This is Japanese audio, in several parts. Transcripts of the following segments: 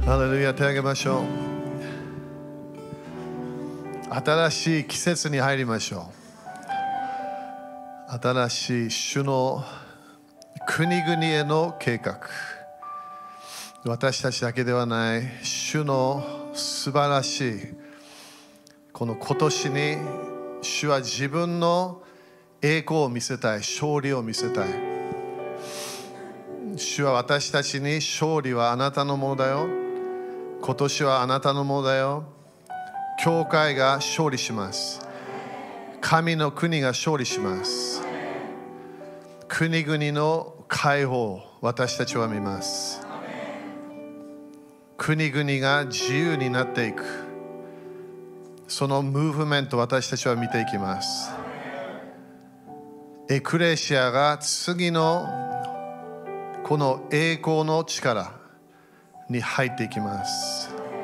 ハレルヤ、手を挙げましょう。新しい季節に入りましょう。新しい主の国々への計画。私たちだけではない、主の素晴らしいこの今年に主は自分の栄光を見せたい、勝利を見せたい。主は私たちに勝利はあなたのものだよ。今年はあなたのものだよ。教会が勝利します。神の国が勝利します。国々の解放、私たちは見ます。国々が自由になっていく。そのムーブメント、私たちは見ていきます。エクレシアが次のこの栄光の力に入っていきます。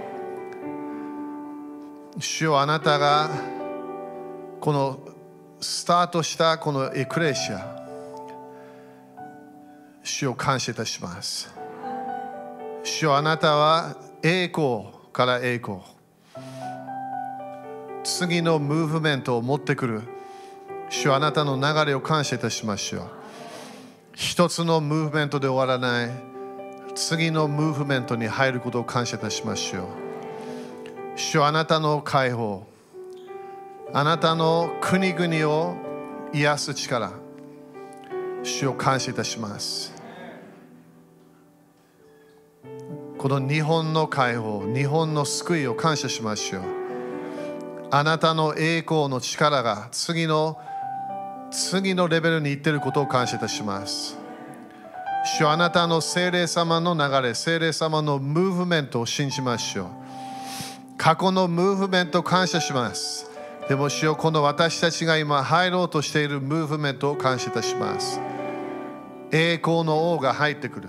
主よ、あなたがこのスタートしたこのエクレシア、主を感謝いたします。主よ、あなたは栄光から栄光、次のムーブメントを持ってくる。主よ、あなたの流れを感謝いたしましょう。一つのムーブメントで終わらない、次のムーブメントに入ることを感謝いたしましょう。主よ、あなたの解放、あなたの国々を癒す力、主を感謝いたします。この日本の解放、日本の救いを感謝しましょう。あなたの栄光の力が次のレベルに行っていることを感謝いたします。主よ、あなたの聖霊様の流れ、聖霊様のムーブメントを信じましょう。過去のムーブメントを感謝します。でも主よ、この私たちが今入ろうとしているムーブメントを感謝いたします。栄光の王が入ってくる。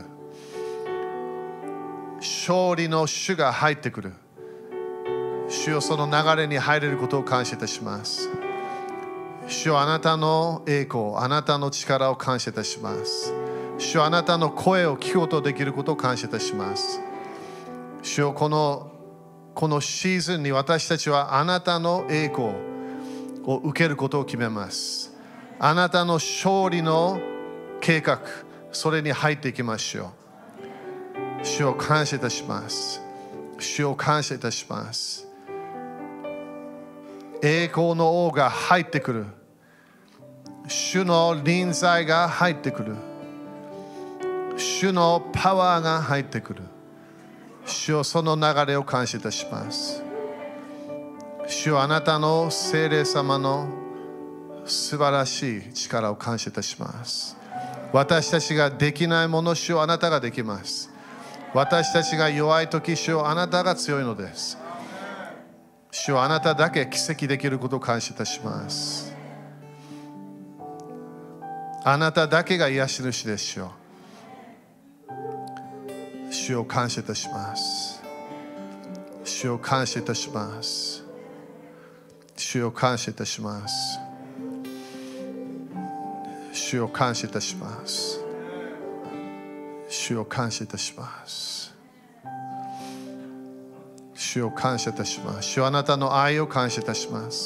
勝利の主が入ってくる。主よ、その流れに入れることを感謝いたします。主よ、あなたの栄光、あなたの力を感謝いたします。主よ、あなたの声を聞くことができることを感謝いたします。主よ、このシーズンに私たちはあなたの栄光を受けることを決めます。あなたの勝利の計画、それに入っていきましょう。主を感謝いたします。主を感謝いたします。栄光の王が入ってくる。主の臨在が入ってくる。主のパワーが入ってくる。主よ、その流れを感謝いたします。主よ、あなたの聖霊様の素晴らしい力を感謝いたします。私たちができないもの、主よ、あなたができます。私たちが弱いとき、主よ、あなたが強いのです。主よ、あなただけ奇跡できることを感謝いたします。あなただけが癒し主ですよ。主を感謝いたします。主を感謝いたします。主を感謝いたします。主を感謝いたします。主を感謝いたします。主を感謝いたします。主はあなたの愛を感謝いたします。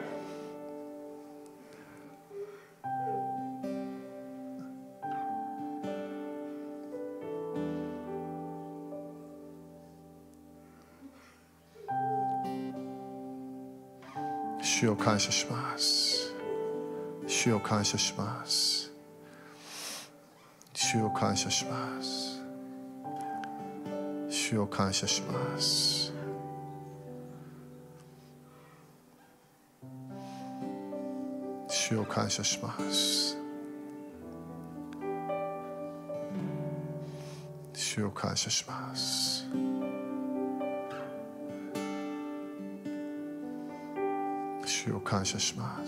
主を感謝します。主を感謝します。主を感謝します。主を感謝します。主を感謝します。主を感謝します。主を感謝します。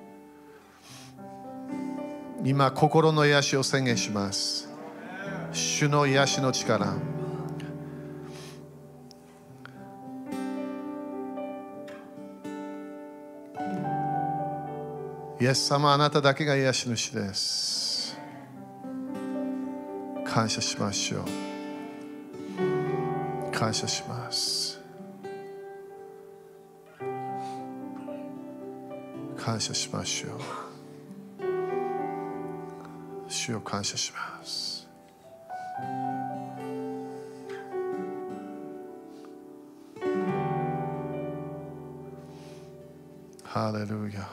今、心の癒しを宣言します。主の癒しの力。イエス様、あなただけが癒し主です。感謝しましょう。 感謝します。感謝しましょう。主を感謝します。ハレルヤ。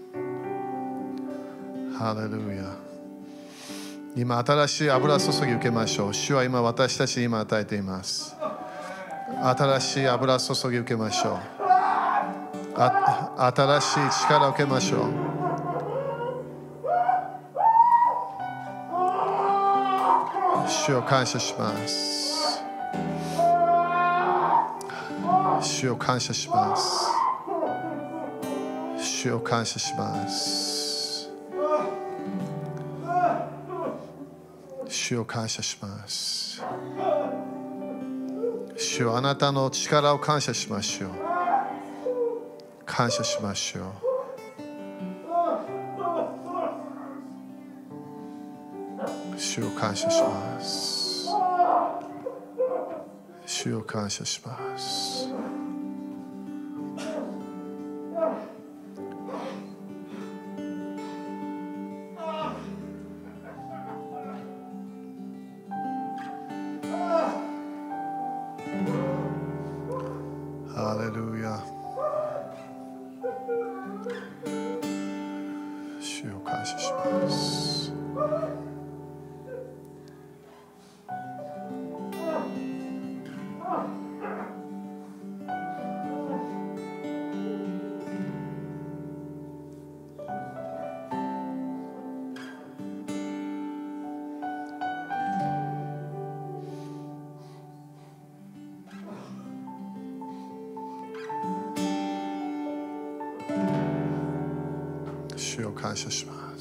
ハレルヤ。今新しい油注ぎ受けましょう。主は今私たちに今与えています。新しい油注ぎ受けましょう。新しい力を受けましょう。主を感謝します。主を感謝します。主を感謝します。主を感謝します。主をあなたの力を感謝しましょう。感謝しましょう。主を感謝します。主を感謝します。ハレルヤ。主を感謝します。主を感謝します。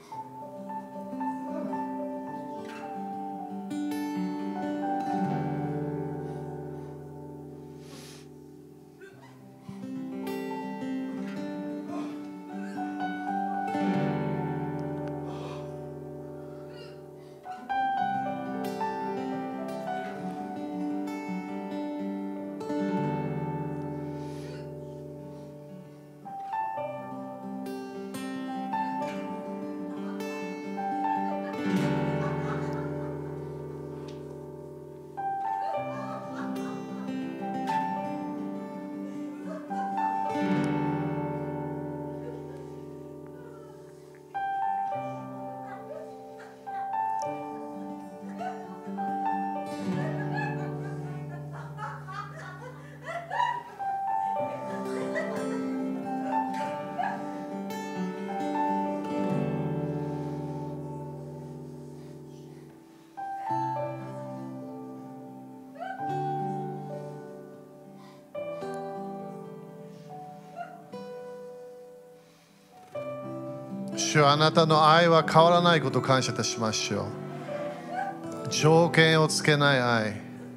主はあなたの愛は変わらないことを感謝いたしましょう。条件をつけない愛。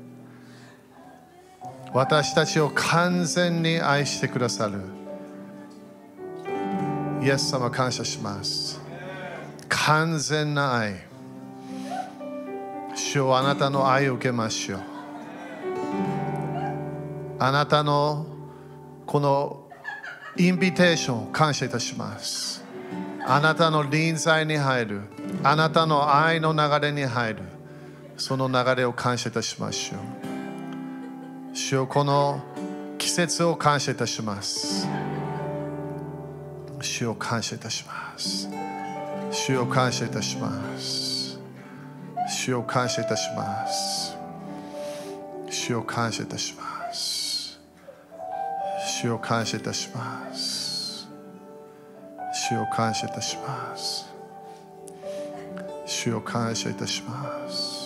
私たちを完全に愛してくださるイエス様感謝します。完全な愛。主をあなたの愛を受けましょう。あなたのこのインビテーションを感謝いたします。あなたの臨在に入る、あなたの愛の流れに入る、その流れを感謝いたしましょう。主よ、この季節を感謝いたします。主を感謝いたします。主を感謝いたします。主を感謝いたします。主を感謝いたします。主を感謝いたします。主を感謝いたします。主を感謝いたします。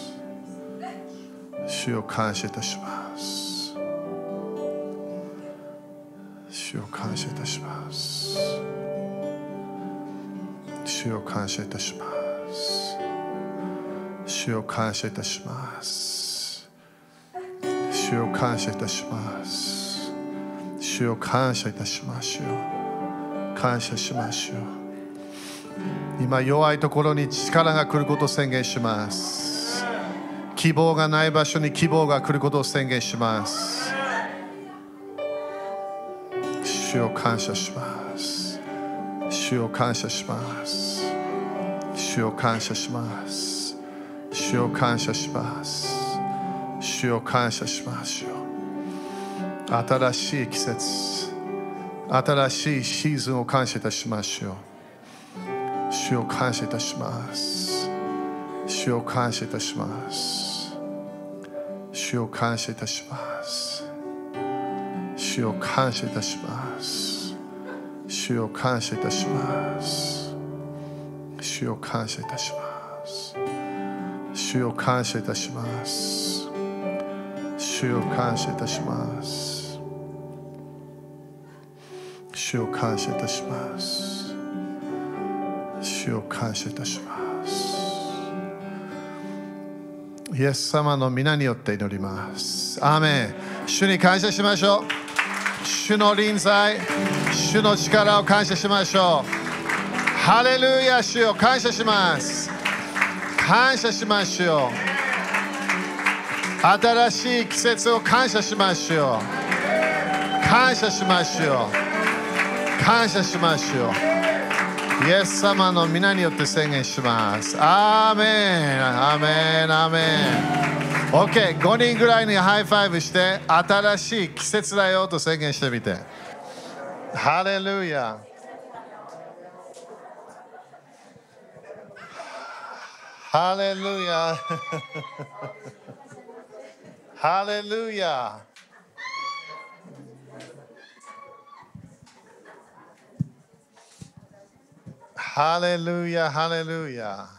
主を感謝いたします。主を感謝いたします。主を感謝いたします。主を感謝いたします。主を感謝いたします。主を感謝いたしましょう。感謝しましょう。今弱いところに力が来ることを宣言します。 希望がない場所に希望が来ることを宣言します。主を感謝します。主を感謝します。主を感謝します。主を感謝します。主を感謝します。新しい季節、新しいシーズンを感謝いたしましょう。主を感謝いたします。主を感謝いたします。主を感謝いたします。主を感謝いたします。主を感謝いたします。主を感謝いたします。主を感謝いたします。主を感謝いたします。主を感謝いたします。主を感謝いたします。イエス様の皆によって祈ります。アーメン。主に感謝しましょう。主の臨在、主の力を感謝しましょう。ハレルヤ、主を感謝します。感謝しましょう。新しい季節を感謝しましょう。感謝しましょう。感謝しましょう。イエス様の皆によって宣言します。アーメン、アーメン、アーメン。OK、5人ぐらいにハイファイブして、新しい季節だよと宣言してみて。ハレルヤ。ハレルヤ。ハレルヤ。ハレルヤ、ハレルヤ。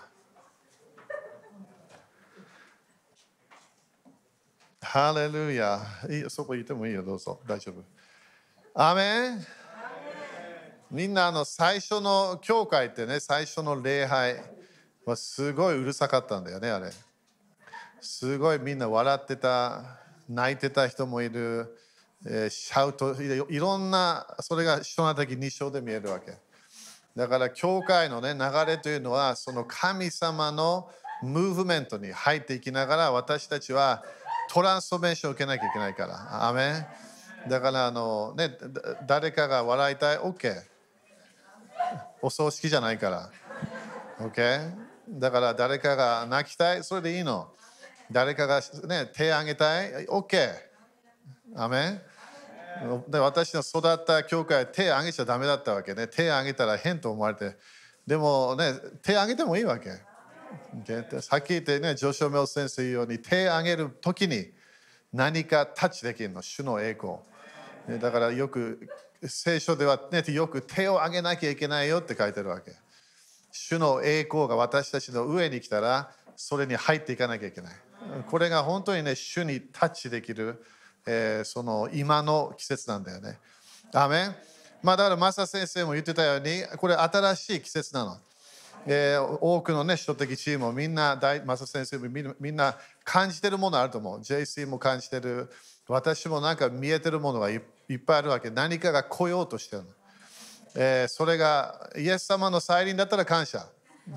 ハレルヤ。そこ行ってもいいよ、どうぞ。大丈夫。アーメン。みんな最初の教会ってね、最初の礼拝はすごいうるさかったんだよね、あれ。すごいみんな笑ってた、泣いてた人もいる、シャウト、いろんな、それが人な的2章で見えるわけ。だから教会の、ね、流れというのはその神様のムーブメントに入っていきながら私たちはトランスフォーメーションを受けなきゃいけないから。アメン。だからね、誰かが笑いたい OK。お葬式じゃないから。OK。だから誰かが泣きたいそれでいいの。誰かが、ね、手を挙げたい OK。アメン。で私の育った教会は手を挙げちゃダメだったわけね。手を挙げたら変と思われて。でもね、手を挙げてもいいわけ。さっき言ってね、ジョシュ・メル先生言うように手を挙げるときに何かタッチできるの、主の栄光。だからよく聖書では、ね、よく手を挙げなきゃいけないよって書いてるわけ。主の栄光が私たちの上に来たらそれに入っていかなきゃいけない。これが本当にね、主にタッチできる。その今の季節なんだよね。アーメン。だからマサ先生も言ってたようにこれ新しい季節なの。多くのね、首都的チームもみんな、マサ先生もみんな感じてるものあると思う。JC も感じてる。私もなんか見えてるものがいっぱいあるわけ。何かが来ようとしてるの。それがイエス様の再臨だったら感謝。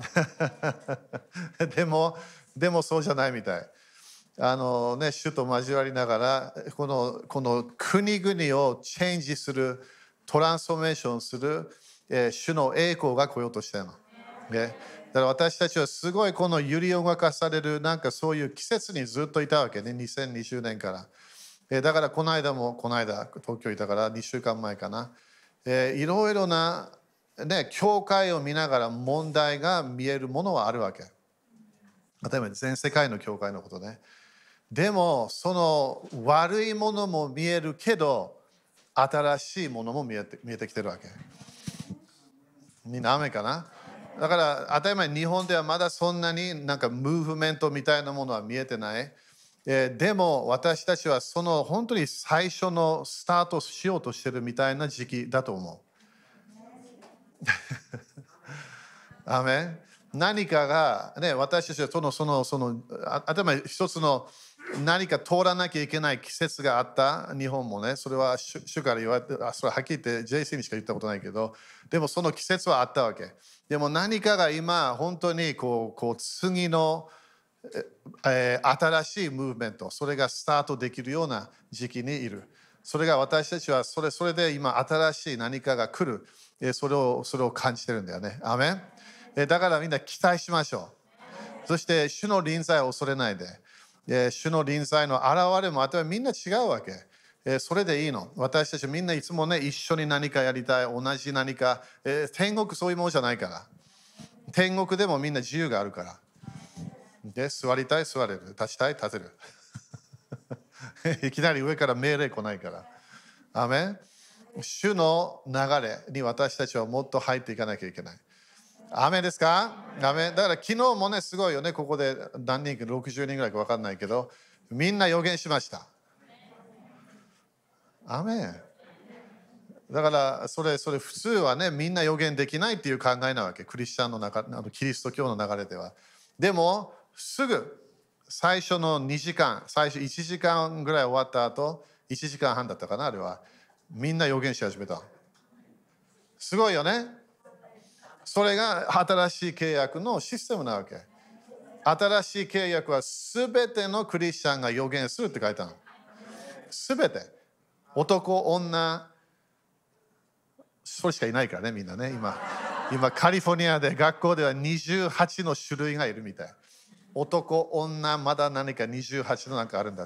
でもそうじゃないみたい。主と交わりながらこの国々をチェンジするトランスフォーメーションする、主の栄光が来ようとしているの、だから私たちはすごいこの揺り動かされるなんかそういう季節にずっといたわけね、2020年から、だからこの間東京いたから2週間前かな、いろいろな、ね、教会を見ながら問題が見えるものはあるわけ。例えば全世界の教会のことね。でもその悪いものも見えるけど新しいものも見えてきてるわけ。みんな雨かな。だから当たり前日本ではまだそんなになんかムーブメントみたいなものは見えてない。でも私たちはその本当に最初のスタートしようとしてるみたいな時期だと思う。アメン。何かがね、私たちは当たり前一つの何か通らなきゃいけない季節があった日本もね、それは主から言われて、それははっきり言って JC にしか言ったことないけど、でもその季節はあったわけ。でも何かが今本当にこう次の新しいムーブメント、それがスタートできるような時期にいる。それが私たちはそれで今新しい何かが来る、それを感じてるんだよね。アメン。だからみんな期待しましょう。そして主の臨在を恐れないで、主の臨在の現れもみんな違うわけ。それでいいの。私たちみんないつもね、一緒に何かやりたい、同じ何か、天国そういうものじゃないから。天国でもみんな自由があるから。で、座りたい、座れる。立ちたい、立てる。いきなり上から命令来ないから。アメン。主の流れに私たちはもっと入っていかなきゃいけない。アメンですか？アメン。だから昨日もね、すごいよね。ここで何人か、60人ぐらいか分かんないけど、みんな予言しました。アメン。だからそれ普通はね、みんな予言できないっていう考えなわけ。クリスチャンの中、キリスト教の流れでは。でも、すぐ最初の2時間、最初1時間ぐらい終わった後、1時間半だったかな、あれは。みんな予言し始めた。すごいよね。それが新しい契約のシステムなわけ。新しい契約はすべてのクリスチャンが予言するって書いてある。すべて。男、女、それしかいないからね、みんなね。今カリフォルニアで学校では28の種類がいるみたい。男、女、まだ何か28のなんかあるんだって。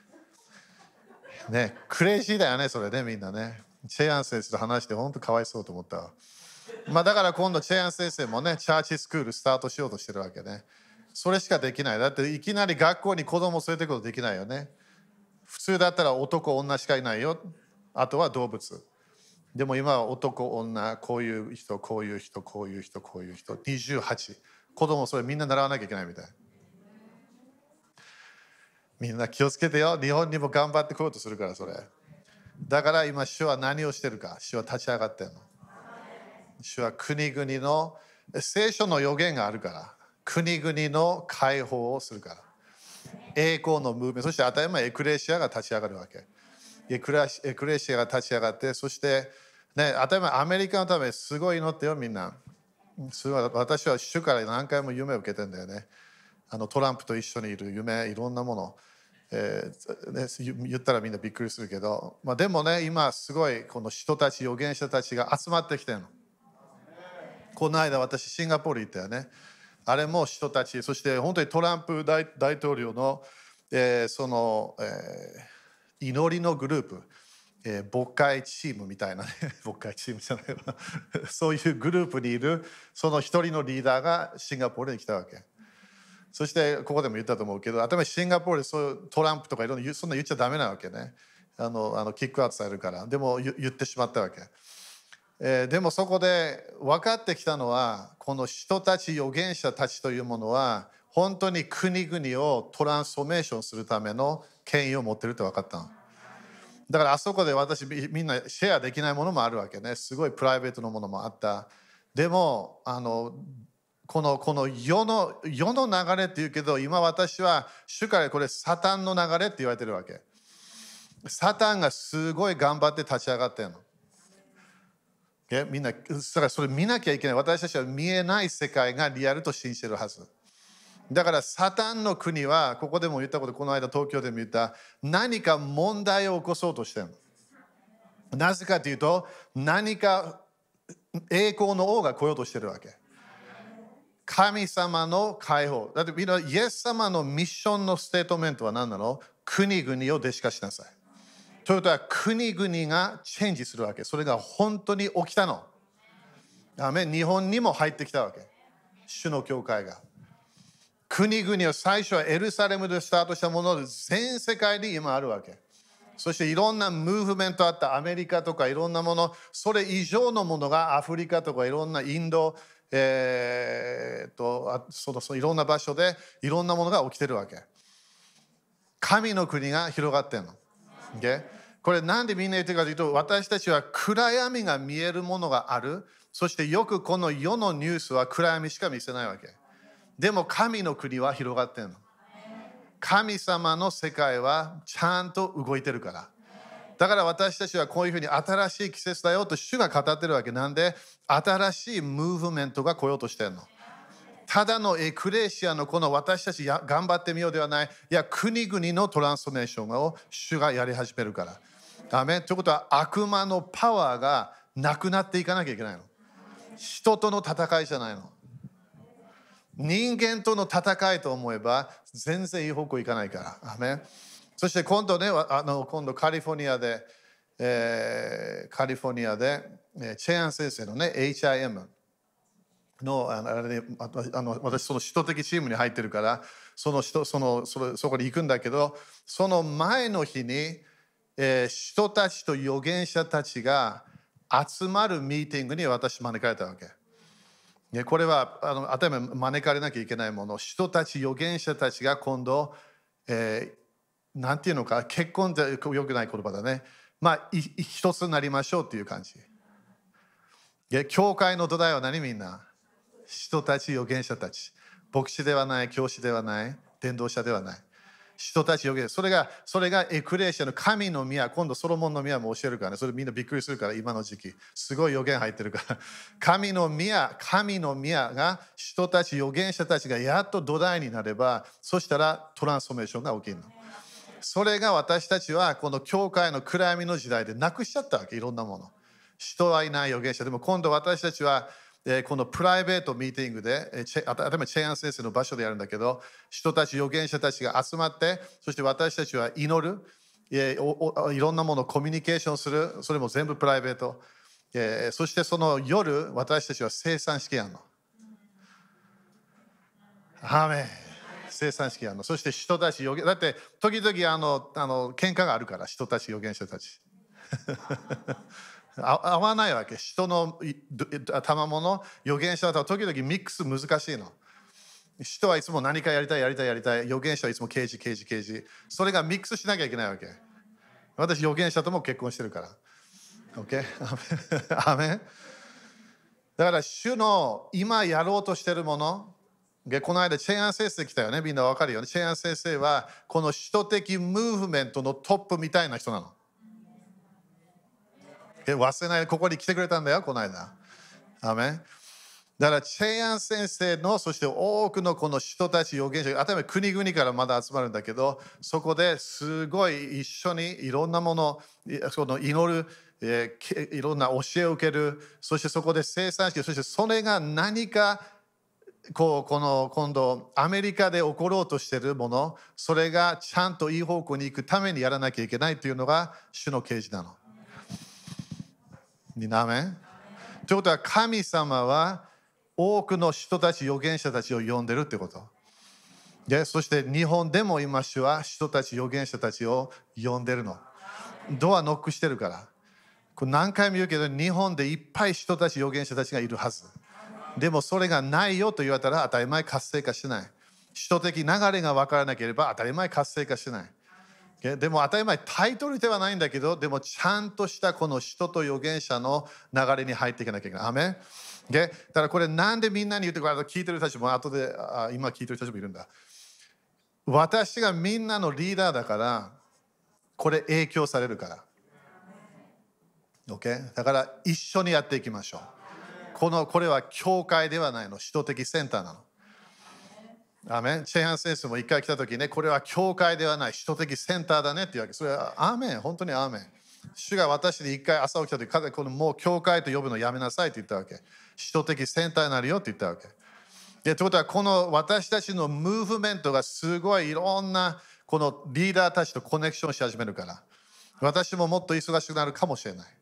ね、クレイジーだよね、それね、みんなね。チェアン先生と話して本当かわいそうと思ったわ。だから今度チェアン先生もね、チャーチスクールスタートしようとしてるわけね。それしかできない。だっていきなり学校に子供を連れてくることできないよね。普通だったら男、女しかいないよ。あとは動物。でも今は男、女、こういう人、こういう人、こういう人、こういう人、28。子供それみんな習わなきゃいけないみたい。みんな気をつけてよ。日本にも頑張ってこようとするからそれ。だから今主は何をしてるか。主は立ち上がってるの。主は国々の聖書の予言があるから。国々の解放をするから。栄光のムーブメント。そして当たり前エクレシアが立ち上がるわけ。エクレシアが立ち上がって、そして、ね、当たり前アメリカのためすごい祈ってよみんな。すごい私は主から何回も夢を受けてるんだよね。トランプと一緒にいる夢、いろんなもの。言ったらみんなびっくりするけど、でもね、今すごいこの人たち、預言者たちが集まってきてるの。この間私シンガポール行ったよね。あれも人たち、そして本当にトランプ大統領の、その、祈りのグループ、牧会チームみたいなね、牧会チームじゃないわそういうグループにいるその一人のリーダーがシンガポールに来たわけ。そしてここでも言ったと思うけど、頭にシンガポールでそういうトランプとかいろんなそんな言っちゃダメなわけね。キックアウトされるから。でも言ってしまったわけ。でもそこで分かってきたのは、この人たち、預言者たちというものは本当に国々をトランスフォーメーションするための権威を持ってるって分かったの。だからあそこで私みんなシェアできないものもあるわけね。すごいプライベートのものもあった。でもこの世の流れっていうけど、今私は主からこれサタンの流れって言われてるわけ。サタンがすごい頑張って立ち上がってるの。みんなだからそれ見なきゃいけない。私たちは見えない世界がリアルと信じてるはず。だからサタンの国は、ここでも言ったこと、この間東京でも言った、何か問題を起こそうとしてるの。なぜかというと、何か栄光の王が来ようとしてるわけ。神様の解放。だってみんな、イエス様のミッションのステートメントは何なの？国々を弟子化しなさい。ということは、国々がチェンジするわけ。それが本当に起きたの。日本にも入ってきたわけ。主の教会が。国々は最初はエルサレムでスタートしたもので、全世界に今あるわけ。そしていろんなムーブメントあった。アメリカとかいろんなもの、それ以上のものがアフリカとかいろんなインド、いろんな場所でいろんなものが起きてるわけ。神の国が広がってるの。これなんでみんな言ってるかというと、私たちは暗闇が見えるものがある。そしてよくこの世のニュースは暗闇しか見せないわけ。でも神の国は広がってるの。神様の世界はちゃんと動いてるから。だから私たちはこういうふうに新しい季節だよと主が語ってるわけなんで、新しいムーブメントが来ようとしてるの。 ただのエクレシアのこの私たち頑張ってみようではない。いや、国々のトランスフォーメーションを主がやり始めるから。アメン。ということは悪魔のパワーがなくなっていかなきゃいけないの。人との戦いじゃないの。人間との戦いと思えば全然いい方向いかないから。アメン。そして今度ね、今度カリフォルニアで、チェアン先生のね、HIM の、私、その首都的チームに入ってるから、そこに行くんだけど、その前の日に、人たちと預言者たちが集まるミーティングに私招かれたわけ。これは当たり前招かれなきゃいけないもの。人たち、預言者たちが今度、なんていうのか、結婚ってよくない言葉だね。まあ、一つになりましょうっていう感じ。教会の土台は何みんな？人たち、預言者たち。牧師ではない、教師ではない、伝道者ではない。人たち預言者。それがエクレシアの神の宮。今度ソロモンの宮も教えるからね。それみんなびっくりするから、今の時期。すごい預言入ってるから。神の宮が人たち、預言者たちがやっと土台になれば、そしたらトランスフォーメーションが起きるの。それが私たちはこの教会の暗闇の時代でなくしちゃったわけ。いろんなもの。人はいない預言者。でも今度私たちはこのプライベートミーティングで、例えばチェアン先生の場所でやるんだけど、人たち、預言者たちが集まって、そして私たちは祈る、いろんなものをコミュニケーションする、それも全部プライベート。そしてその夜、私たちは生産式やるの。アーメン。生産式やるの。そして人たち、だって時々喧嘩があるから、人たち、預言者たち。合わないわけ。人の賜物、預言者は時々ミックス難しいの。人はいつも何かやりたい。預言者はいつも刑事。それがミックスしなきゃいけないわけ。私、預言者とも結婚してるから。OK？ アメン。だから主の今やろうとしてるもの、この間チェアン先生来たよね。みんなわかるよね。チェアン先生はこの首都的ムーブメントのトップみたいな人なの。忘れないでここに来てくれたんだよ、この間。アメン。だからチェアン先生の、そして多くのこの人たち、預言者、あたり前国々からまだ集まるんだけど、そこですごい一緒にいろんなもの、その祈る、いろんな教えを受ける、そしてそこで生産式、そしてそれが何か今度アメリカで起ころうとしているもの、それがちゃんといい方向に行くためにやらなきゃいけないというのが主の啓示なの。みんなアメン。ということは神様は多くの人たち、預言者たちを呼んでるってこと。で、そして日本でも今主は人たち、預言者たちを呼んでるの。ドアノックしてるから。これ何回も言うけど、日本でいっぱい人たち、預言者たちがいるはず。でもそれがないよと言われたら当たり前活性化しない。首都的流れが分からなければ当たり前活性化しない。でも当たり前タイトルではないんだけど、でもちゃんとしたこの人と預言者の流れに入っていかなきゃいけない。アメン。だからこれなんでみんなに言ってくれるか、聞いてる人たちも後で今聞いてる人たちもいるんだ。私がみんなのリーダーだからこれ影響されるから。OK？ だから一緒にやっていきましょう。これは教会ではないの、首都的センターなの。アーメン。チェハン先生も一回来た時ね、これは教会ではない、首都的センターだねっていうわけ。それはアーメン、本当にアーメン。主が私に一回朝起きた時、このもう教会と呼ぶのやめなさいって言ったわけ。首都的センターになるよって言ったわけ。ということは、この私たちのムーブメントがすごいいろんなこのリーダーたちとコネクションし始めるから、私ももっと忙しくなるかもしれない。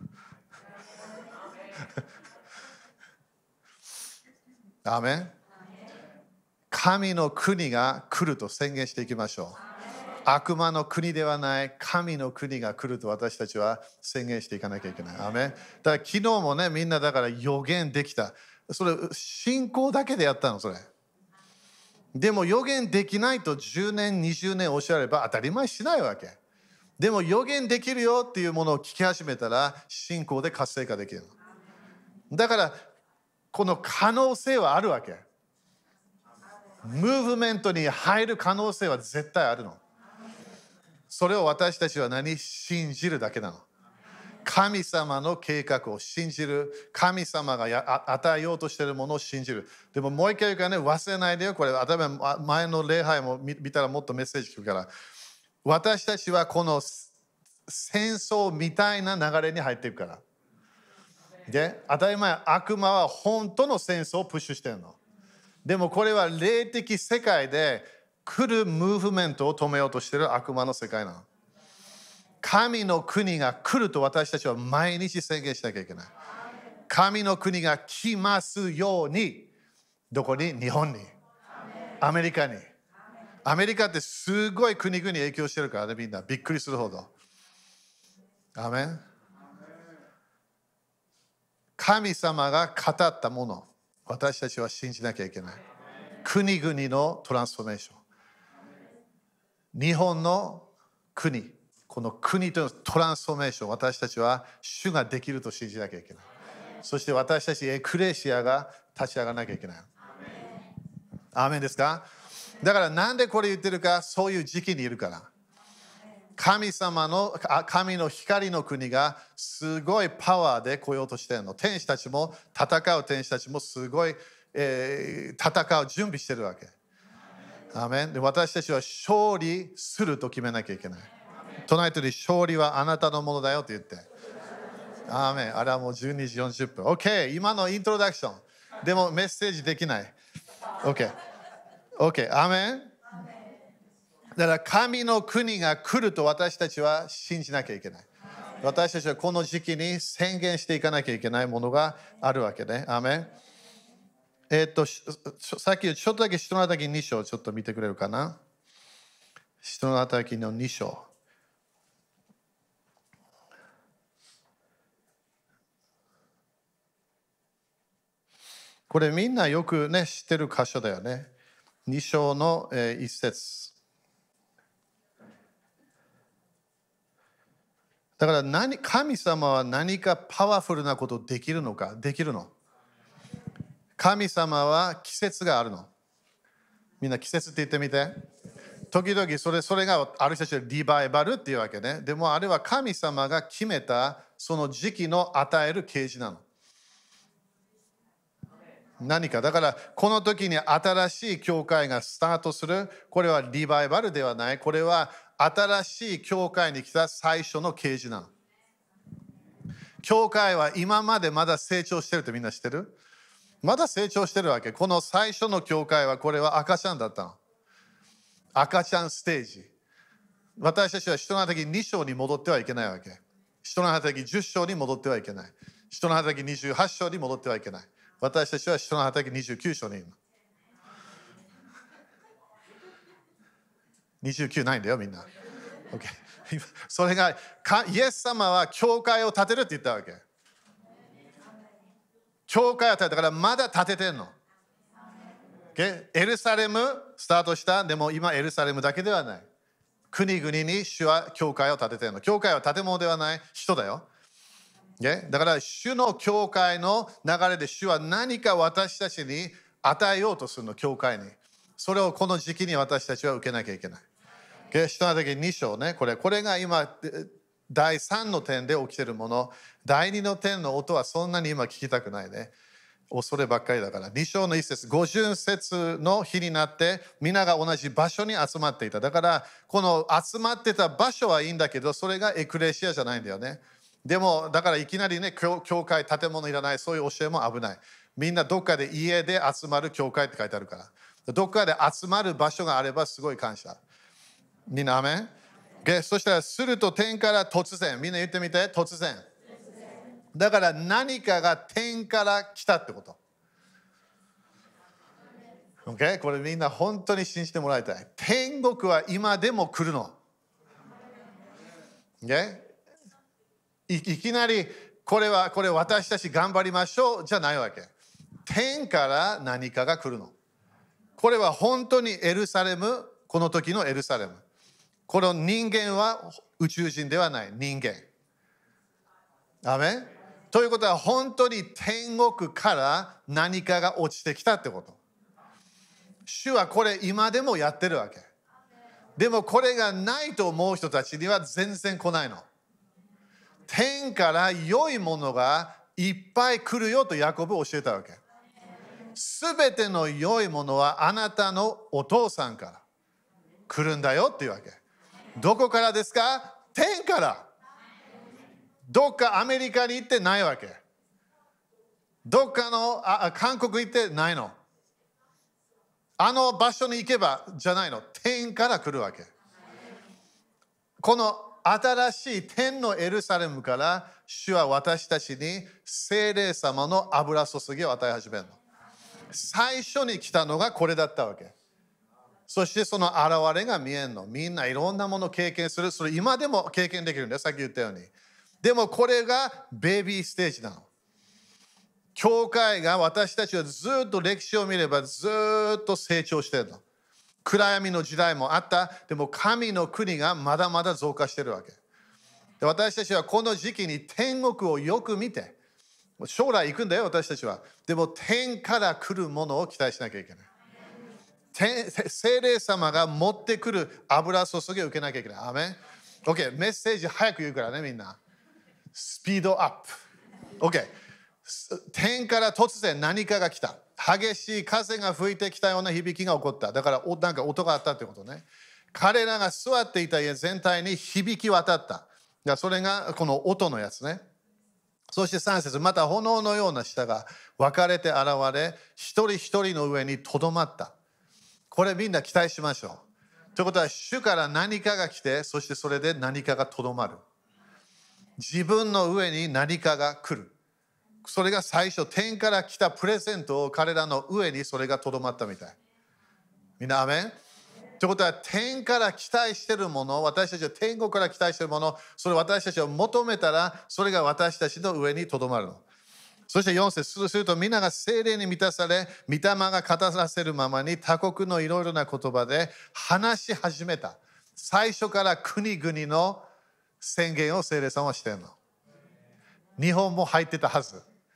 アーメン。神の国が来ると宣言していきましょう。悪魔の国ではない神の国が来ると私たちは宣言していかなきゃいけない。アーメン。だから昨日もね、みんなだから予言できた。それ信仰だけでやったの、それ。でも予言できないと10年、20年おっしゃれば当たり前しないわけ。でも予言できるよっていうものを聞き始めたら信仰で活性化できるの。だからこの可能性はあるわけ。ムーブメントに入る可能性は絶対あるの。それを私たちは信じるだけなの。 神様の計画を信じる。神様が与えようとしているものを信じる。でももう一回言うからね、忘れないでよ。これ、前の礼拝も見たらもっとメッセージ聞くから。私たちはこの戦争みたいな流れに入っていくから。で、当たり前、悪魔は本当の戦争をプッシュしてるの。でもこれは霊的世界で来るムーブメントを止めようとしている悪魔の世界なの。神の国が来ると私たちは毎日宣言しなきゃいけない。神の国が来ますように。どこに？日本に。アメリカに。アメリカってすごい国々に影響してるからね、みんなびっくりするほど。アメン。神様が語ったもの、私たちは信じなきゃいけない。国々のトランスフォーメーション。日本の国、この国とのトランスフォーメーション、私たちは主ができると信じなきゃいけない。そして私たちエクレシアが立ち上がらなきゃいけない。アーメンですか？だからなんでこれ言ってるか、そういう時期にいるから。神の光の国がすごいパワーで来ようとしてるの。天使たちも、戦う天使たちもすごい、戦う準備してるわけ。アーメン。で、私たちは勝利すると決めなきゃいけない。隣人に勝利はあなたのものだよって言って。アーメン。あれはもう12時40分。OK。今のイントロダクション。でもメッセージできない。OK。OK。アーメン。だから神の国が来ると私たちは信じなきゃいけない。私たちはこの時期に宣言していかなきゃいけないものがあるわけね。アーメン。さっきちょっとだけ使徒の働き2章ちょっと見てくれるかな。使徒の働きの2章。これみんなよくね知ってる箇所だよね。2章の1節。だから神様は何かパワフルなことできるのか？できるの。神様は季節があるの。みんな季節って言ってみて。時々それがある人たちはリバイバルっていうわけね。でもあれは神様が決めたその時期の与える啓示なの。何かだからこの時に新しい教会がスタートする。これはリバイバルではない。これは新しい教会に来た最初の啓示なの。教会は今までまだ成長してるってみんな知ってる？まだ成長してるわけ。この最初の教会はこれは赤ちゃんだったの。赤ちゃんステージ。私たちは使徒の働き2章に戻ってはいけないわけ。使徒の働き10章に戻ってはいけない。使徒の働き28章に戻ってはいけない。私たちは使徒の働き29章にいるの。29ないんだよみんな。Okay、それがイエス様は教会を建てるって言ったわけ。教会を建てたからまだ建ててんの。Okay、エルサレムスタートした。でも今エルサレムだけではない。国々に主は教会を建ててるの。教会は建物ではない人だよ。Okay、だから主の教会の流れで主は何か私たちに与えようとするの。教会に。それをこの時期に私たちは受けなきゃいけない。使徒の働き2章ね、これが今第3の点で起きているもの。第2の点の音はそんなに今聞きたくないね。恐ればっかりだから。2章の1節、五旬節の日になって皆が同じ場所に集まっていた。だからこの集まってた場所はいいんだけど、それがエクレシアじゃないんだよね。でもだからいきなりね、教会建物いらない、そういう教えも危ない。みんなどっかで家で集まる教会って書いてあるから。どっかで集まる場所があればすごい感謝。みんなアメン。そしたらすると天から突然、みんな言ってみて、突然。だから何かが天から来たってこと。Okay？ これみんな本当に信じてもらいたい。天国は今でも来るの。Okay？ いきなりこれ私たち頑張りましょうじゃないわけ。天から何かが来るの。これは本当にエルサレム、この時のエルサレム。この人間は宇宙人ではない人間。アメン。ということは本当に天国から何かが落ちてきたってこと。主はこれ今でもやってるわけ。でもこれがないと思う人たちには全然来ないの。 天から良いものがいっぱい来るよとヤコブ教えたわけ。すべての良いものはあなたのお父さんから来るんだよっていうわけ。どこからですか？天から。どっかアメリカに行ってないわけ。どっかの韓国行ってないの。あの場所に行けばじゃないの。天から来るわけ。この新しい天のエルサレムから主は私たちに聖霊様の油注ぎを与え始めるの。最初に来たのがこれだったわけ。そしてその現れが見えるの。みんないろんなものを経験する。それ今でも経験できるんだよ。さっき言ったように。でもこれがベイビーステージなの。教会が私たちはずっと歴史を見ればずっと成長してるの。暗闇の時代もあった。でも神の国がまだまだ増加してるわけ。で私たちはこの時期に天国をよく見て、将来行くんだよ私たちは。でも天から来るものを期待しなきゃいけない。聖霊様が持ってくる油注ぎを受けなきゃいけない。アメン。OK、メッセージ早く言うからねみんな。スピードアップ。OK。天から突然何かが来た。激しい風が吹いてきたような響きが起こった。だからなんか音があったってことね。彼らが座っていた家全体に響き渡った。それがこの音のやつね。そして3節、また炎のような舌が分かれて現れ、一人一人の上にとどまった。これみんな期待しましょう。ということは、主から何かが来て、そしてそれで何かがとどまる。自分の上に何かが来る。それが最初、天から来たプレゼントを彼らの上にそれがとどまったみたい。みんなアメン？ということは、天から期待しているもの、私たちは天国から期待しているもの、それを私たちを求めたら、それが私たちの上にとどまるの。そして4節、すると皆が聖霊に満たされ、御霊が語らせるままに他国のいろいろな言葉で話し始めた。最初から国々の宣言を聖霊さんはしているの。日本も入ってたはず。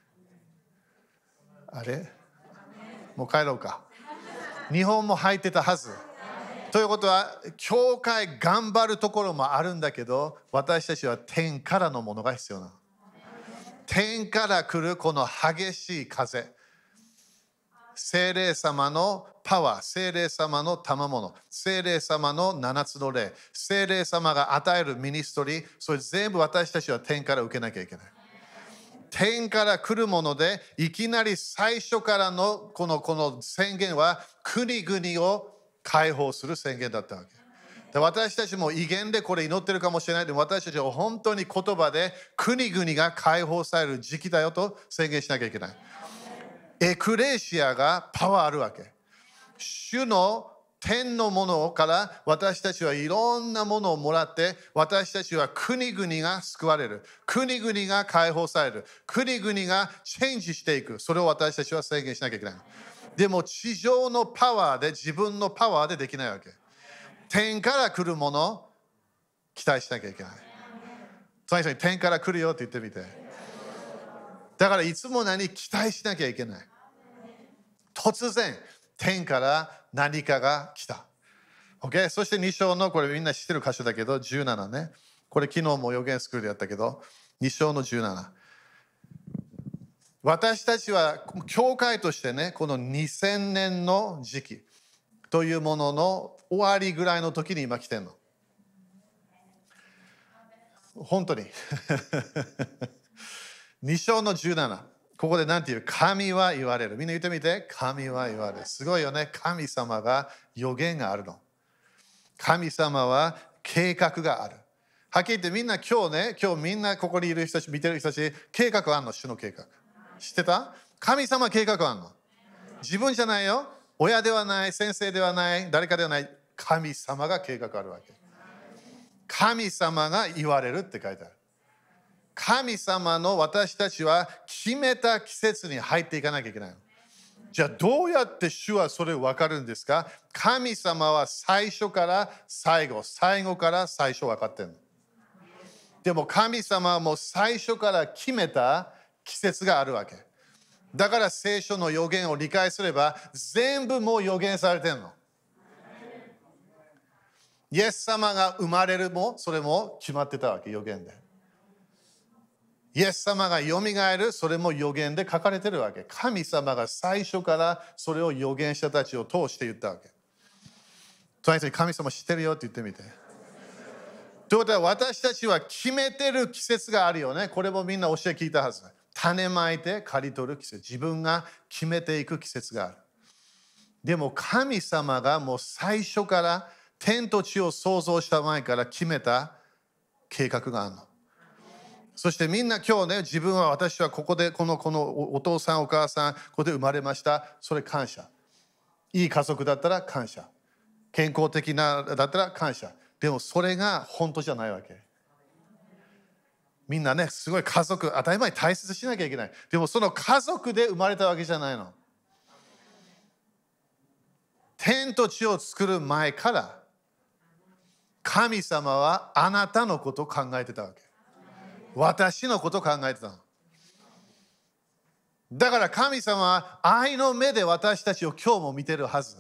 あれ？もう帰ろうか。日本も入ってたはず。ということは、教会頑張るところもあるんだけど、私たちは天からのものが必要なの。天から来るこの激しい風。聖霊様のパワー、聖霊様の賜物、聖霊様の7つの霊、聖霊様が与えるミニストリー、それ全部私たちは天から受けなきゃいけない。天から来るもので、いきなり最初からのこの宣言は国々を解放する宣言だったわけ。で私たちも威厳でこれ祈ってるかもしれないけど、私たちは本当に言葉で国々が解放される時期だよと宣言しなきゃいけない。エクレシアがパワーあるわけ。主の天のものから私たちはいろんなものをもらって、私たちは国々が救われる。国々が解放される。国々がチェンジしていく。それを私たちは宣言しなきゃいけない。でも地上のパワーで、自分のパワーでできないわけ。天から来るものを期待しなきゃいけない。つまり天から来るよって言ってみて。だからいつも何期待しなきゃいけない。突然天から何かが来た。OK？ そして2章のこれみんな知ってる箇所だけど17ね。これ昨日も予言スクールでやったけど2章の17。私たちは教会としてね、この2000年の時期というものの終わりぐらいの時に今来てんの。本当に。2章の17。ここで何て言う？神は言われる。みんな言ってみて。神は言われる。すごいよね。神様が予言があるの。神様は計画がある。はっきり言ってみんな今日みんなここにいる人たち、見てる人たち、計画あるの。主の計画。知ってた？神様計画あるの。自分じゃないよ。親ではない、先生ではない、誰かではない。神様が計画あるわけ。神様が言われるって書いてある。神様の私たちは決めた季節に入っていかなきゃいけないの。じゃあどうやって主はそれを分かるんですか？神様は最初から最後、最後から最初分かってるの。でも神様はもう最初から決めた季節があるわけ。だから聖書の予言を理解すれば全部もう予言されてるの。イエス様が生まれるもそれも決まってたわけ、予言で。 イエス様がよみがえる、それも予言で書かれてるわけ。神様が最初からそれを預言者たちを通して言ったわけ。隣人に神様知ってるよって言ってみて。ということは私たちは決めてる季節があるよね。これもみんな教え聞いたはず。種まいて刈り取る季節。自分が決めていく季節がある。でも神様がもう最初から天と地を創造した前から決めた計画があるの。そしてみんな今日ね、自分は私はここでこのお父さんお母さんここで生まれました。それ感謝。いい家族だったら感謝。健康的なだったら感謝。でもそれが本当じゃないわけ。みんなね、すごい家族当たり前に大切にしなきゃいけない。でもその家族で生まれたわけじゃないの。天と地を作る前から神様はあなたのことを考えてたわけ。私のことを考えてたの。だから神様は愛の目で私たちを今日も見てるはず。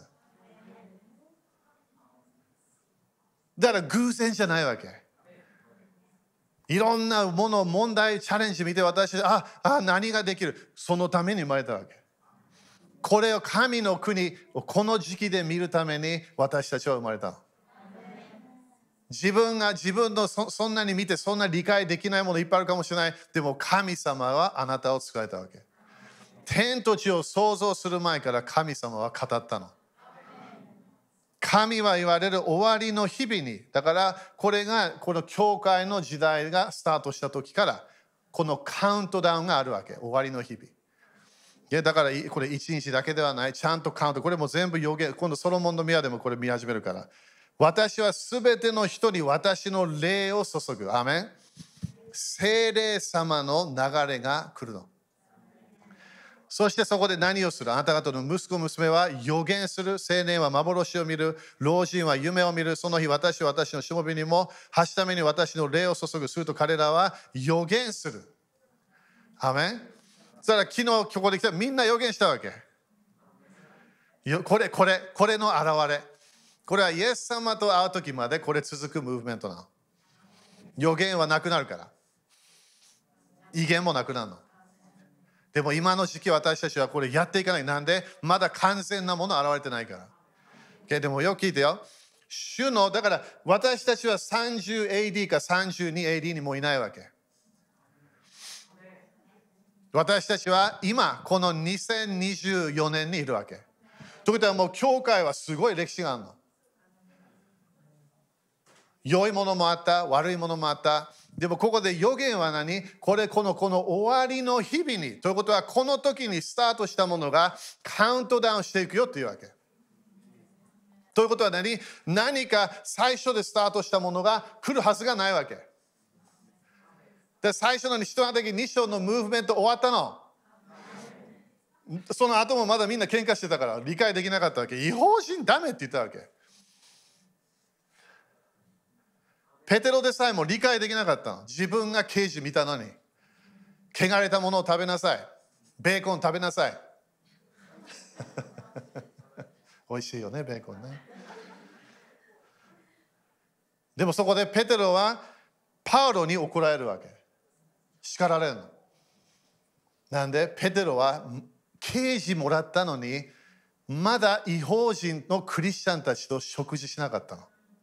だから偶然じゃないわけ。いろんなもの、問題、チャレンジ見て私たち、何ができる。そのために生まれたわけ。これを神の国をこの時期で見るために私たちは生まれたの。自分が自分のそんなに見てそんな理解できないものいっぱいあるかもしれない。でも神様はあなたを作られたわけ。天と地を創造する前から神様は語ったの。神は言われる終わりの日々に。だからこれがこの教会の時代がスタートした時からこのカウントダウンがあるわけ。終わりの日々。だからこれ1日だけではない。ちゃんとカウント。これも全部予言。今度ソロモンの宮でもこれ見始めるから。私はすべての人に私の霊を注ぐ。アメン。聖霊様の流れが来るの。そしてそこで何をする？あなた方の息子娘は予言する。青年は幻を見る。老人は夢を見る。その日私は私のしもべにもはしために私の霊を注ぐ。すると彼らは予言する。アメン。そしたら昨日ここで来たみんな予言したわけ。これの現れ。これはイエス様と会う時までこれ続くムーブメントなの。予言はなくなるから。威厳もなくなるの。でも今の時期私たちはこれやっていかない。なんでまだ完全なもの現れてないから。でもよく聞いてよ。だから私たちは 30AD か 32AD にもういないわけ。私たちは今この2024年にいるわけ。ということはもう教会はすごい歴史があるの。良いものもあった、悪いものもあった。でもここで予言は何？この終わりの日々に。ということはこの時にスタートしたものがカウントダウンしていくよっていうわけ。ということは何か最初でスタートしたものが来るはずがないわけ。で最初の使徒の時2章のムーブメント終わったの。その後もまだみんな喧嘩してたから理解できなかったわけ。異邦人ダメって言ったわけ。ペテロでさえも理解できなかったの。自分が刑事見たのに。汚れたものを食べなさい。ベーコン食べなさい。美味しいよね、ベーコンね。でもそこでペテロはパウロに怒られるわけ。叱られるの。なんでペテロは刑事もらったのにまだ異邦人のクリスチャンたちと食事しなかったの。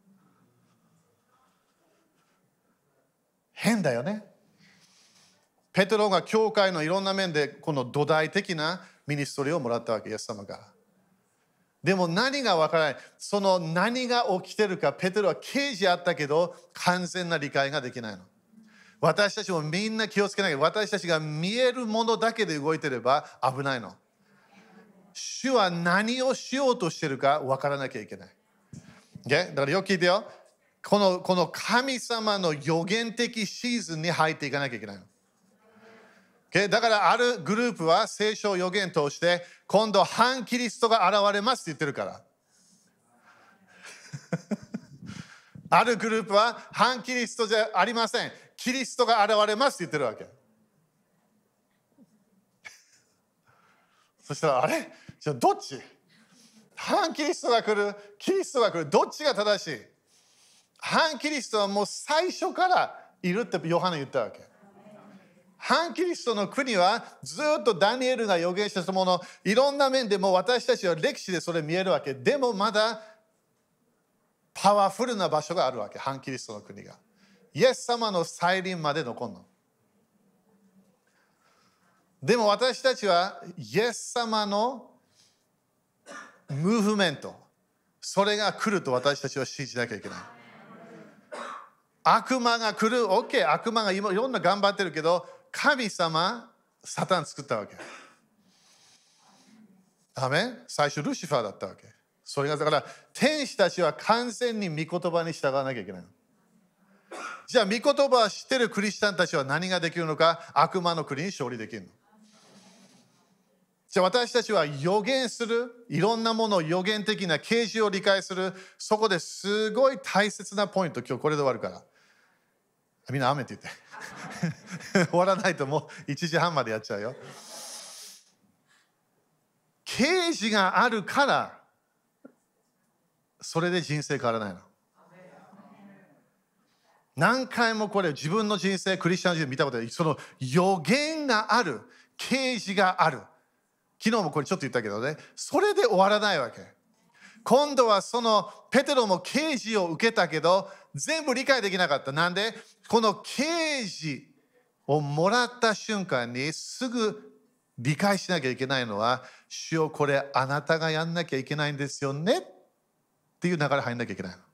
変だよね。ペテロが教会のいろんな面でこの土台的なミニストリーをもらったわけ、イエス様が。でも何がわからない。その何が起きてるか、ペテロは刑事あったけど完全な理解ができないの。私たちもみんな気をつけなきゃ。私たちが見えるものだけで動いてれば危ないの。主は何をしようとしてるか分からなきゃいけない。だからよく聞いてよ。この神様の予言的シーズンに入っていかなきゃいけないの。だからあるグループは聖書予言として今度反キリストが現れますって言ってるから。あるグループは反キリストじゃありません。キリストが現れますって言ってるわけ。そしたらあれ？じゃあどっち？反キリストが来る？キリストが来る？どっちが正しい？反キリストはもう最初からいるってヨハネ言ったわけ。 反キリストの国はずっとダニエルが予言したもの、いろんな面でも私たちは歴史でそれ見えるわけ。でもまだパワフルな場所があるわけ。反キリストの国が。イエス様の再臨まで残るの。でも私たちはイエス様のムーブメント、それが来ると私たちは信じなきゃいけない。悪魔が来る、OK、悪魔が今いろんな頑張ってるけど、神様、サタン作ったわけ。アメン。最初ルシファーだったわけ。それがだから天使たちは完全に御言葉に従わなきゃいけないの。じゃあ御言葉を知ってるクリスチャンたちは何ができるのか。悪魔の国に勝利できるの。じゃあ私たちは予言する、いろんなものを予言的な啓示を理解する。そこですごい大切なポイント、今日これで終わるから。みんな雨って言って終わらないともう1時半までやっちゃうよ。啓示があるからそれで人生変わらないの。何回もこれ自分の人生、クリスチャン人生見たことある。その予言がある、啓示がある。昨日もこれちょっと言ったけどね、それで終わらないわけ。今度はそのペテロも啓示を受けたけど全部理解できなかった。なんでこの啓示をもらった瞬間にすぐ理解しなきゃいけないのは、主よこれあなたがやんなきゃいけないんですよねっていう流れ入んなきゃいけないの。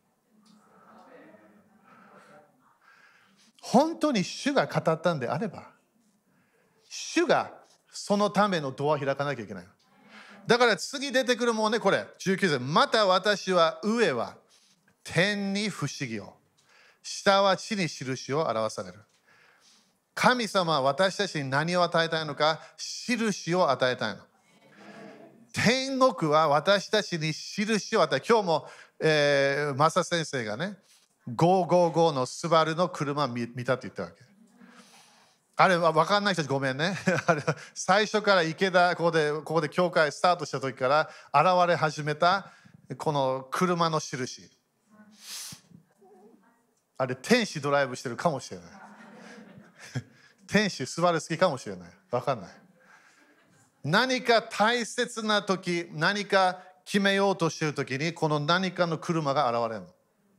本当に主が語ったんであれば、主がそのためのドアを開かなきゃいけないの。だから次出てくるもんね、これ19節。また私は上は天に不思議を、下は地に印を表される。神様は私たちに何を与えたいのか、印を与えたいの。天国は私たちに印を与え、今日も、マサ先生がね、555のスバルの車を見たって言ったわけ。あれは分かんない人たちごめんね。あれ最初から池田、ここで教会スタートした時から現れ始めたこの車の印。あれ天使ドライブしてるかもしれない。天使スバル好きかもしれない。分かんない。何か大切な時、何か決めようとしている時にこの何かの車が現れるの。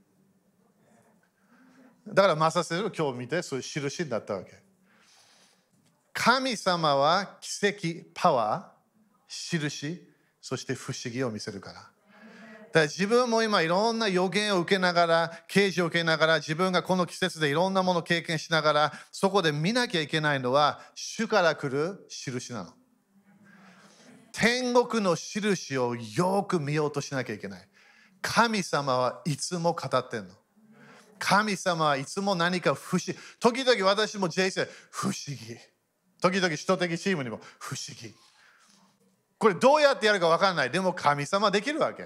だからマサセルを今日見てそういう印になったわけ。神様は奇跡、パワー、印、そして不思議を見せるから。だから自分も今いろんな予言を受けながら、啓示を受けながら、自分がこの季節でいろんなものを経験しながら、そこで見なきゃいけないのは、主から来る印なの。天国の印をよく見ようとしなきゃいけない。神様はいつも語ってんの。神様はいつも何か不思議。時々私も J 生不思議。時々首都的チームにも不思議。これどうやってやるか分からない。でも神様できるわけ。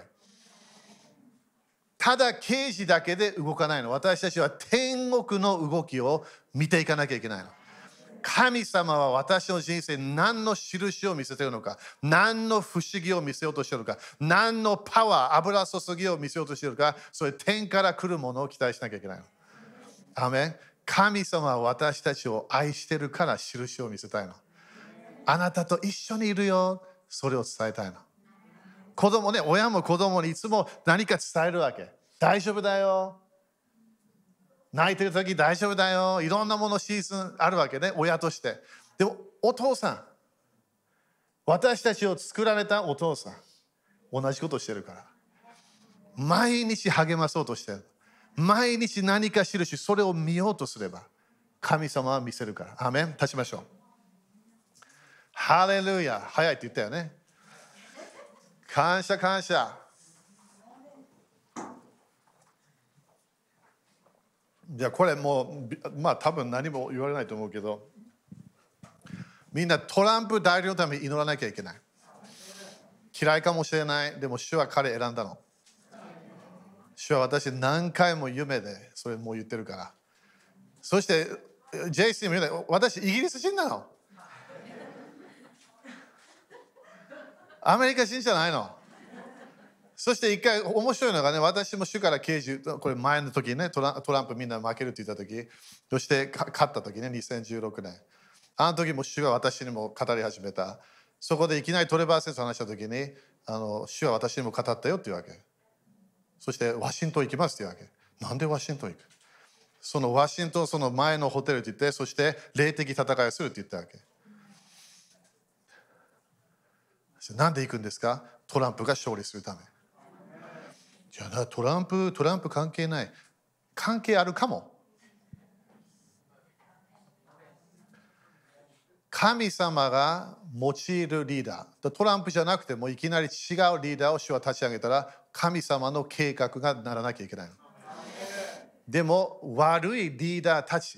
ただ啓示だけで動かないの。私たちは天国の動きを見ていかなきゃいけないの。神様は私の人生に何の印を見せているのか、何の不思議を見せようとしているのか、何のパワー、油注ぎを見せようとしているのか、それ天から来るものを期待しなきゃいけないの。アメン。神様は私たちを愛してるから印を見せたいの。あなたと一緒にいるよ。それを伝えたいの。子供ね、親も子供にいつも何か伝えるわけ。大丈夫だよ。泣いてる時大丈夫だよ。いろんなものシーズンあるわけね、親として。でもお父さん、私たちを作られたお父さん、同じことをしてるから。毎日励まそうとしてる。毎日何か印、それを見ようとすれば神様は見せるから。アーメン。立ちましょう。ハレルヤ。早いって言ったよね。感謝感謝。じゃあこれもうまあ多分何も言われないと思うけど、みんなトランプ大統領のために祈らなきゃいけない。嫌いかもしれない。でも主は彼選んだの。主は私何回も夢でそれもう言ってるから。そして JC も言うね、私イギリス人なの。アメリカ人じゃないの。そして一回面白いのがね、私も主から啓示、これ前の時ね、トランプみんな負けるって言った時、そして勝った時ね、2016年。 あの時も主が私にも語り始めた。そこでいきなりトレバー先生と話した時に、主は私にも語ったよっていうわけ。そしてワシントン行きますっていうわけ。なんでワシントン行く？そのワシントンその前のホテルって言って、そして霊的戦いをするって言ったわけ。なんで行くんですか？トランプが勝利するため。じゃあトランプ関係ない。関係あるかも。神様が用いるリーダー。トランプじゃなくてもいきなり違うリーダーを主は立ち上げたら、神様の計画がならなきゃいけない。でも悪いリーダーたち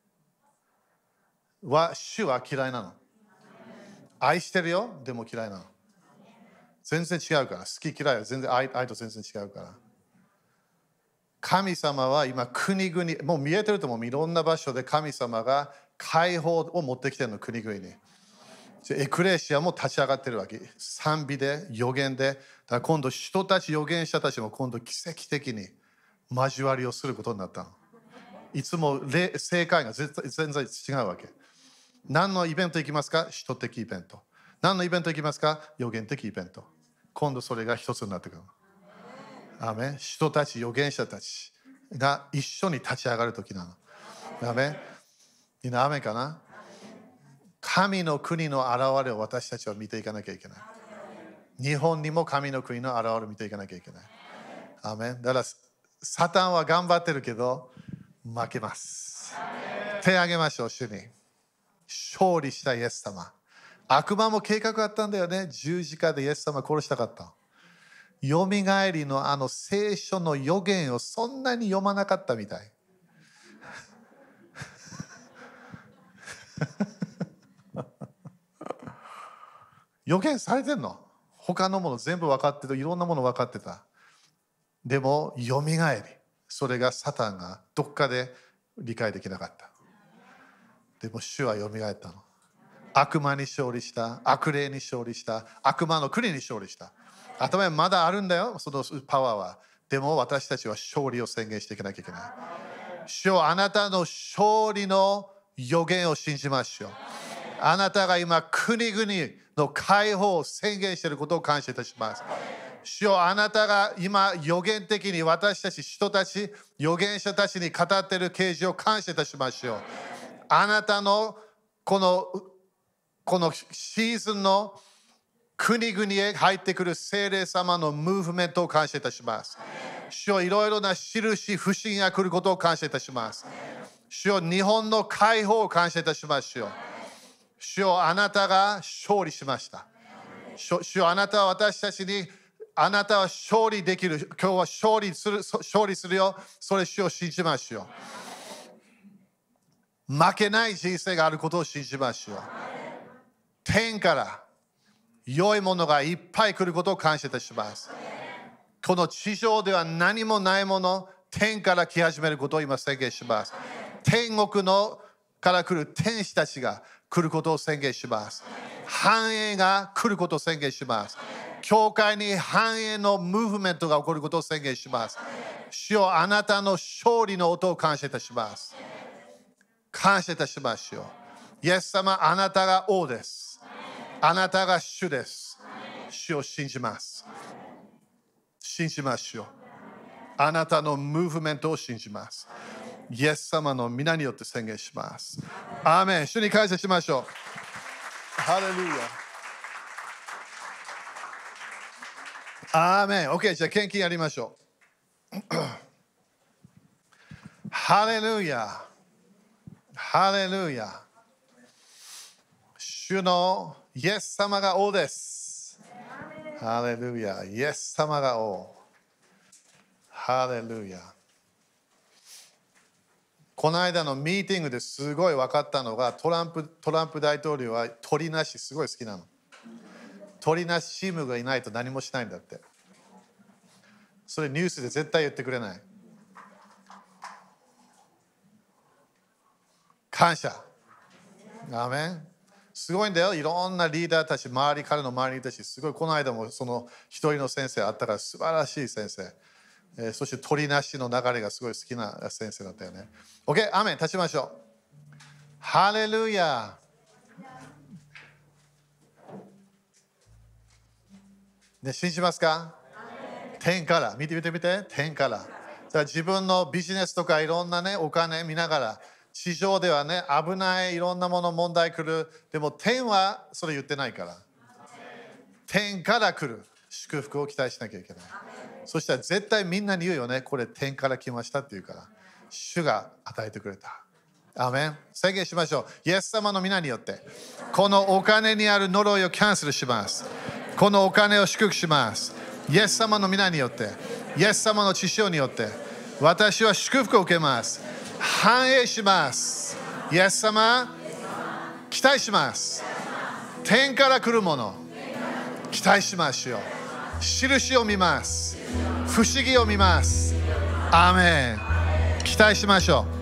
は主は嫌いなの。愛してるよ、でも嫌いなの。全然違うから。好き嫌いは全然愛と全然違うから。神様は今国々、もう見えてると思う。いろんな場所で神様が解放を持ってきてるの、国々に。エクレシアも立ち上がってるわけ。賛美で、予言で。だから今度人たち、預言者たちも今度奇跡的に交わりをすることになったの。いつも正解が全然違うわけ。何のイベント行きますか？人的イベント。何のイベント行きますか？予言的イベント。今度それが一つになってくる。アーメン。人たち、預言者たちが一緒に立ち上がるときなの。アーメン。みんなアーメンかな？神の国の現れを私たちは見ていかなきゃいけない。日本にも神の国の現れを見ていかなきゃいけない。アーメン。だからサタンは頑張ってるけど負けます。手を挙げましょう、主に。勝利したイエス様。悪魔も計画あったんだよね。十字架でイエス様殺したかった。よみがえりの聖書の予言をそんなに読まなかったみたい。予言されてんの？他のもの全部分かってて、いろんなもの分かってた。でもよみがえり、それがサタンがどっかで理解できなかった。でも主はよみがえったの。悪魔に勝利した、悪霊に勝利した、悪魔の国に勝利した。頭にまだあるんだよ、そのパワーは。でも私たちは勝利を宣言していかなきゃいけない。主よ、あなたの勝利の予言を信じましょう。あなたが今、国々の解放を宣言していることを感謝いたします。主よ、あなたが今、予言的に私たち、人たち、預言者たちに語っている啓示を感謝いたしましょう。あなたのこのシーズンの国々へ入ってくる聖霊様のムーブメントを感謝いたします。主よ、いろいろな印、不思議が来ることを感謝いたします。主よ、日本の解放を感謝いたしますよ。主よ、あなたが勝利しました。主よ、あなたは私たちに、あなたは勝利できる。今日は勝利するよ。それ主を信じましょう。負けない人生があることを信じましょう。天から良いものがいっぱい来ることを感謝いたします。この地上では何もないもの、天から来始めることを今宣言します。天国から来る天使たちが来ることを宣言します。繁栄が来ることを宣言します。教会に繁栄のムーブメントが起こることを宣言します。主よ、あなたの勝利の音を感謝いたします。感謝いたしましょう。イエス様、あなたが王です。あなたが主です。主を信じます。信じましょう。あなたのムーブメントを信じます。イエス様の皆によって宣言します。アーメン。主に感謝しましょう。ハレルヤ。アーメン。OK、じゃあ献金やりましょう。ハレルヤ。ハレルヤ。主のイエス様が王です。ハレルヤ。イエス様が王。ハレルヤ。この間のミーティングですごい分かったのが、トランプ大統領は鳥なしすごい好きなの。鳥なしチームがいないと何もしないんだって。それニュースで絶対言ってくれない。感謝。アーメン。すごいんだよ。いろんなリーダーたち、彼の周りにいたし、すごい。この間もその一人の先生あったから素晴らしい先生。そして鳥なしの流れがすごい好きな先生だったよね。OK、アーメン。立ちましょう。ハレルヤ。 ね、信じますか？天から。見て。天から。だから自分のビジネスとかいろんなね、お金見ながら、地上ではね、危ないいろんなもの問題来る。でも天はそれ言ってないから。天から来る祝福を期待しなきゃいけない。そしたら絶対みんなに言うよね。これ天から来ましたって言うから。主が与えてくれた。アーメン。宣言しましょう。イエス様の皆によって、このお金にある呪いをキャンセルします。このお金を祝福します。イエス様の皆によって、イエス様の血潮によって、私は祝福を受けます。繁栄します。イエス様、期待します。天から来るもの、期待しましょう。印を見ます。不思議を見ます。アーメン。期待しましょう。